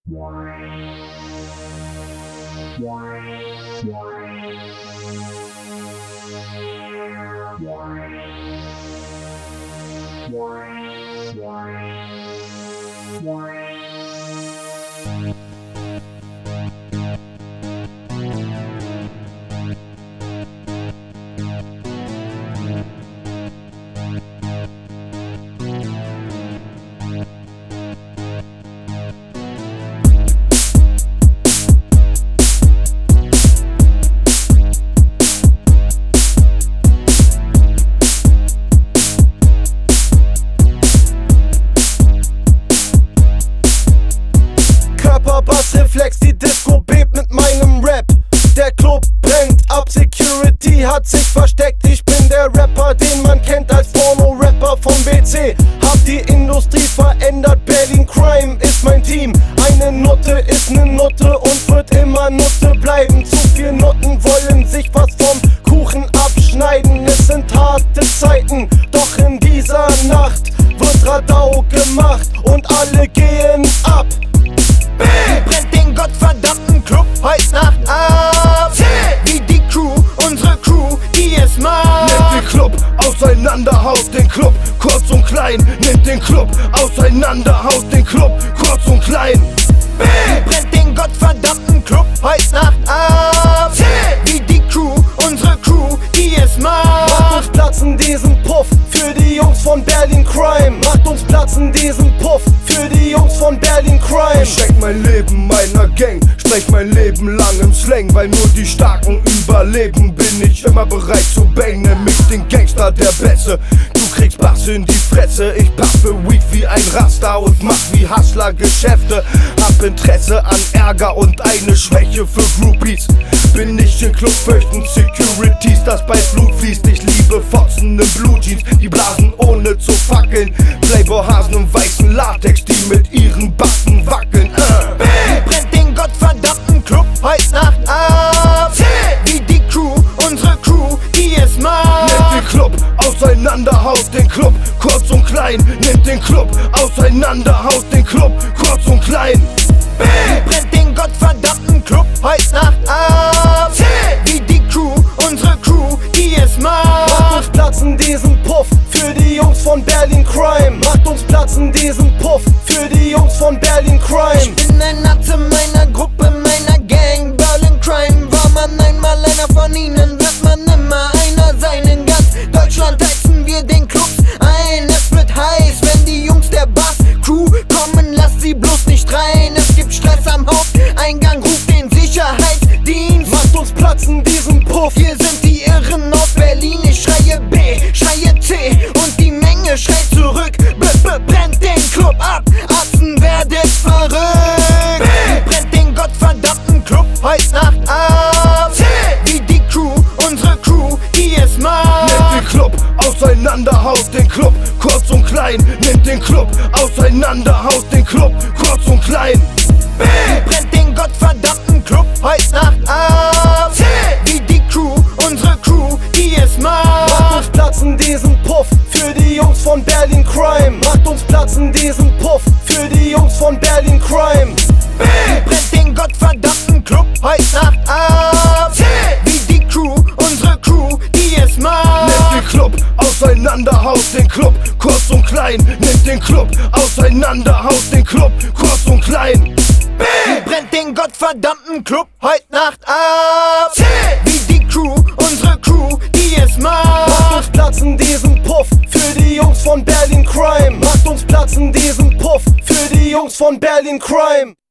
Reflex, die Disco bebt mit meinem Rap. Der Club brennt ab, Security hat sich versteckt. Ich bin der Rapper, den man kennt als Porno-Rapper vom WC. Hab die Industrie verändert, Berlin Crime ist mein Team. Eine Nutte ist ne Nutte und wird immer Nutte bleiben. Zu viel Nutten wollen sich was vom Kuchen abschneiden. Es sind harte Zeiten, doch in dieser Nacht wird Radau gemacht und alle gehen ab. Wie brennt den gottverdammten Club heut Nacht ab? Wie die Crew, unsere Crew, die es macht. Nimmt den Club auseinander, haut den Club kurz und klein. Nimmt den Club auseinander, haut den Club kurz und klein. Wie brennt den gottverdammten Club heut Nacht ab? Wie die Crew, unsere Crew, die es macht. Macht uns Platz in diesem Puff für die Jungs von Berlin Crime. Macht uns Platz in diesem Puff für die Jungs von Berlin Crime. Ich schenk mein Leben meiner Gang, sprech mein Leben lang im Slang. Weil nur die Starken überleben, bin ich immer bereit zu bangen. Nenn mich den Gangster der Bässe, du kriegst Bass in die Fresse. Ich pass für Weed wie ein Raster und mach wie Hustler Geschäfte. Hab Interesse an Ärger und eine Schwäche für Groupies. Bin nicht im Club, fürchten Securities, dass bei Blut fließt. Ich liebe Fotzen in Blue Jeans, die blasen ohne zu fackeln. Playboy-Hasen im weißen Latex, die mit ihren Backen wackeln. Wie brennt den gottverdammten Club heut Nacht ab? Wie die Crew, unsere Crew, die es macht. Nimmt den Club auseinander, haut den Club kurz und klein. Nimmt den Club auseinander, haut den Club kurz und klein. Wie brennt den gottverdammten Club heut Nacht ab? Wie die Crew, unsere Crew, die es macht. Macht uns Platz in diesem Puff für die Jungs von Berlin Crime. Macht uns Platz in diesem Puff für die Jungs von Berlin Crime. Ich bin ein Natze meiner Gruppe, meiner Gang, Berlin Crime. War man einmal einer von ihnen, wird man immer einer sein. In ganz Deutschland heizen wir den Clubs ein. Es wird heiß, wenn die Jungs der Bass-Crew kommen, lasst sie bloß nicht rein. Es gibt Stress am Haupteingang, ruft den Sicherheitsdienst. Macht uns Platz in diesem Puff. Hier sind die Irren aus Berlin, ich schreie B, schreie C und die Menge schreit zurück. Brennt den Club ab, Atzen werdet verrückt. Wie brennt den gottverdammten Club heut Nacht ab? Wie die Crew, unsere Crew, die es macht. Nimmt den Club auseinander, haut den Club kurz und klein. Nimmt den Club auseinander, haut den Club kurz und klein. Wie brennt den gottverdammten Club heut Nacht ab? Wie die Crew, unsere Crew, die es macht. Macht uns Platz in diesem Puff für die Jungs von Berlin Crime. Macht uns Platz in diesem Puff für die Jungs von Berlin Crime. Wie brennt den gottverdammten Club heut Nacht ab? Wie die Crew, unsere Crew, die es macht. Nimmt den Club auseinander, haut den Club kurz und klein. Nimmt den Club auseinander, haut den Club kurz und klein. Wie brennt den gottverdammten Club heut Nacht ab? Wie die Crew, unsere Crew, die es macht. Macht uns Platz in diesem Puff für die Jungs von Berlin Crime. Macht uns Platz in diesem Puff für die Jungs von Berlin Crime.